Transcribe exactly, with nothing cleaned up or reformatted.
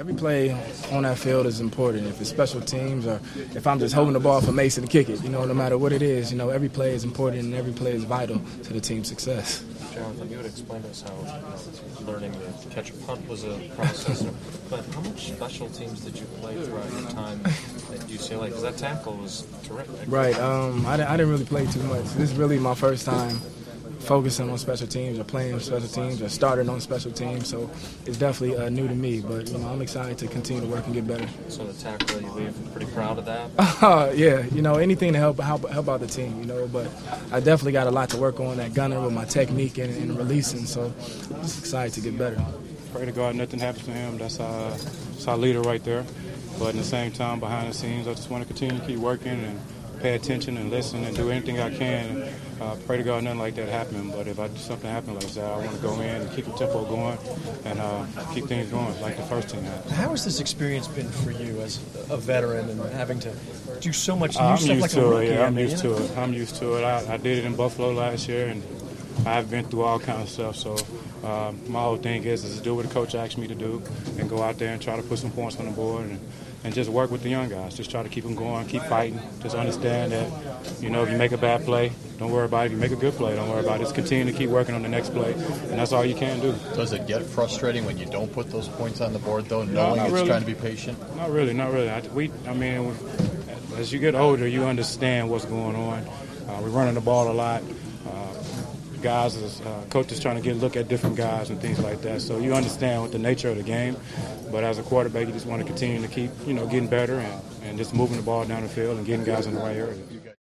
Every play on that field is important. If it's special teams or if I'm just holding the ball for Mason to kick it, you know, no matter what it is, you know, every play is important and every play is vital to the team's success. Jonathan, you would explain to us how you know, learning to catch a punt was a process, but how much special teams did you play throughout your time at U C L A? Because that tackle was terrific. Right. Um, I, I didn't really play too much. This is really my first time focusing on special teams or playing special teams or starting on special teams, so it's definitely uh, new to me, but you know, I'm excited to continue to work and get better. So the tackle you leave, pretty proud of that? Uh, yeah, you know, anything to help, help help out the team, you know, but I definitely got a lot to work on at gunner with my technique and, and releasing, so I'm just excited to get better. Pray to God nothing happens to him. That's our, that's our leader right there, but at the same time, behind the scenes, I just want to continue to keep working and pay attention and listen and do anything I can. Uh, pray to God nothing like that happen, but if I do something happen like that, I want to go in and keep the tempo going and uh, keep things going like the first team had. How has this experience been for you as a veteran and having to do so much new uh, I'm stuff used like to a rookie? it, yeah, I'm I mean, used you know? to it. I'm used to it. I, I did it in Buffalo last year, and I've been through all kinds of stuff. So uh, my whole thing is, is to do what the coach asked me to do and go out there and try to put some points on the board and, and just work with the young guys. Just try to keep them going, keep fighting. Just understand that, you know, if you make a bad play, don't worry about it. If you make a good play, don't worry about it. Just continue to keep working on the next play, and that's all you can do. Does it get frustrating when you don't put those points on the board, though, No, knowing not it's really. trying to be patient? Not really, not really. I, we, I mean, as you get older, you understand what's going on. Uh, we're running the ball a lot. Uh, guys, is, uh, coaches trying to get a look at different guys and things like that. So you understand what the nature of the game. But as a quarterback, you just want to continue to keep, you know, getting better and, and just moving the ball down the field and getting guys in the right area.